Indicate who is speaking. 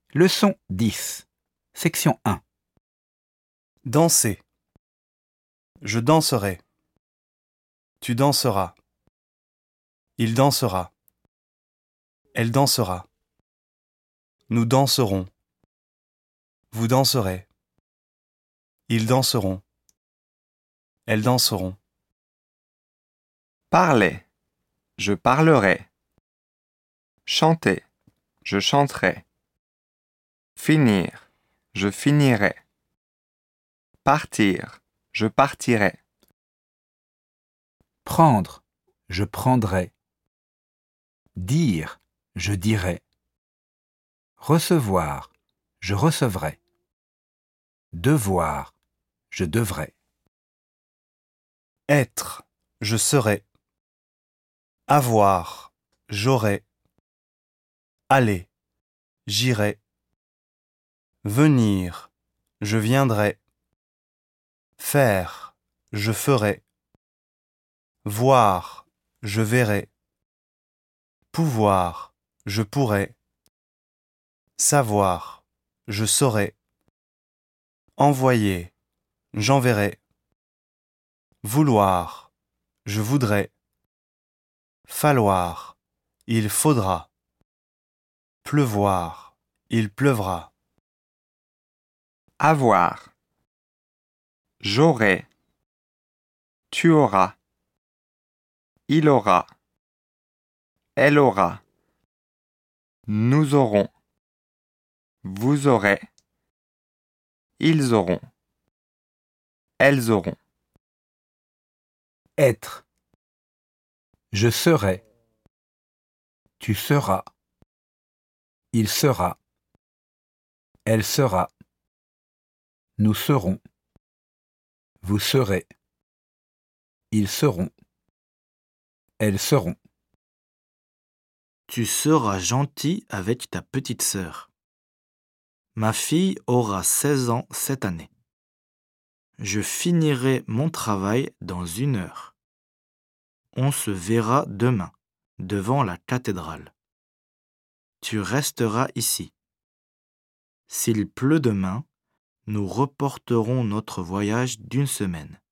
Speaker 1: Leçon 10. Section 1.
Speaker 2: Danser. Je danserai. Tu danseras. Il dansera. Elle dansera. Nous danserons. Vous danserez. Ils danseront. Elles danseront.
Speaker 3: Parler. Je parlerai. Chanter. Je chanterai. Finir. Je finirai. Partir. Je partirai.
Speaker 1: Prendre. Je prendrai. Dire. Je dirai. Recevoir. Je recevrai. Devoir. Je devrai.
Speaker 2: Être. Je serai. Avoir. J'aurai. Aller. J'irai. Venir. Je viendrai. Faire. Je ferai. Voir. Je verrai. Pouvoir. Je pourrai. Savoir. Je saurai. Envoyer. J'enverrai. Vouloir. Je voudrais. Falloir. Il faudra. Pleuvoir. Il pleuvra.
Speaker 3: Avoir. J'aurai. Tu auras. Il aura. Elle aura. Nous aurons. Vous aurez. Ils auront. Elles auront.
Speaker 1: Être. Je serai. Tu seras. Il sera. Elle sera. Nous serons. Vous serez. Ils seront. Elles seront.
Speaker 4: Tu seras gentil avec ta petite sœur. Ma fille aura 16 ans cette année. Je finirai mon travail dans 1 heure. On se verra demain, devant la cathédrale. Tu resteras ici. S'il pleut demain, nous reporterons notre voyage d'1 semaine.